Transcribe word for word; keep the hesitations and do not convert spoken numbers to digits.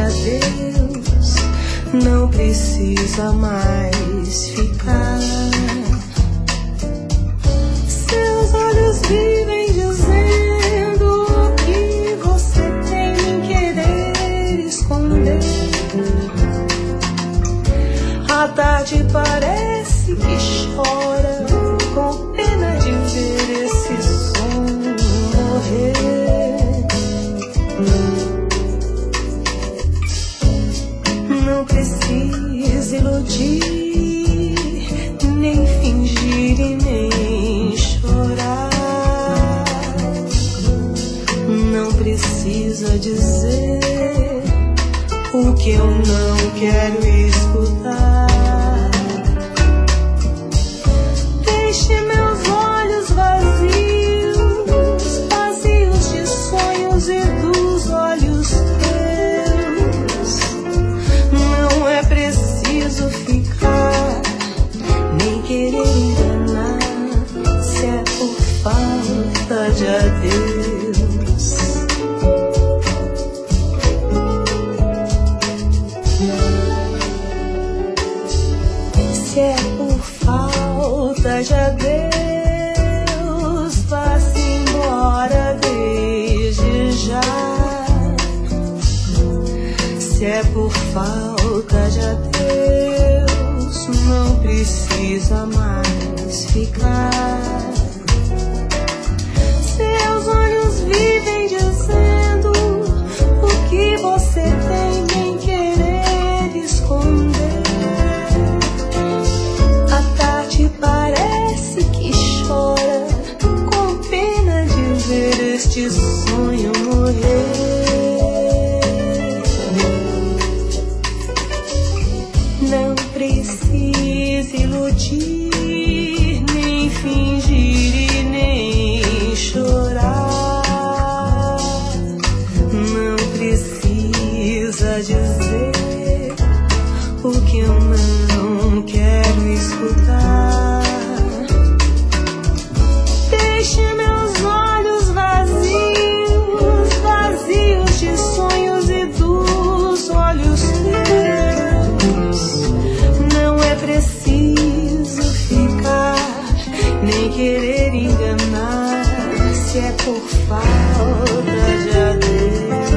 adeus, não precisa mais ficar. Seus olhos vivem dizendo o que você tem em querer esconder. A tarde parece que chora com pena de ver esse sonho morrer. Não precisa iludir, nem fingir e nem chorar. Não precisa dizer o que eu não quero escutar. Deixe meus olhos vazios, vazios de sonhos e dos olhos teus. Não é preciso ficar, nem querer enganar, se é por falta de adeus. Se é por falta de adeus, vá-se embora desde já. Se é por falta de adeus, não precisa mais ficar. Seus olhos vivem dizendo o que você tem em querer esconder. A tarde parece que chora com pena de ver este sonho morrer. Não precisa iludir, nem fingir e nem chorar. Não precisa dizer o que eu não quero escutar. Deixe meus olhos vazios, vazios de sonhos e dos olhos teus. Não é preciso ficar, nem querer enganar, se é por falta de adeus.